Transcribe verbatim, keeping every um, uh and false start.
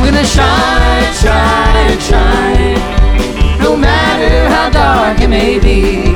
gonna shine, shine, shine, no matter how dark it may be.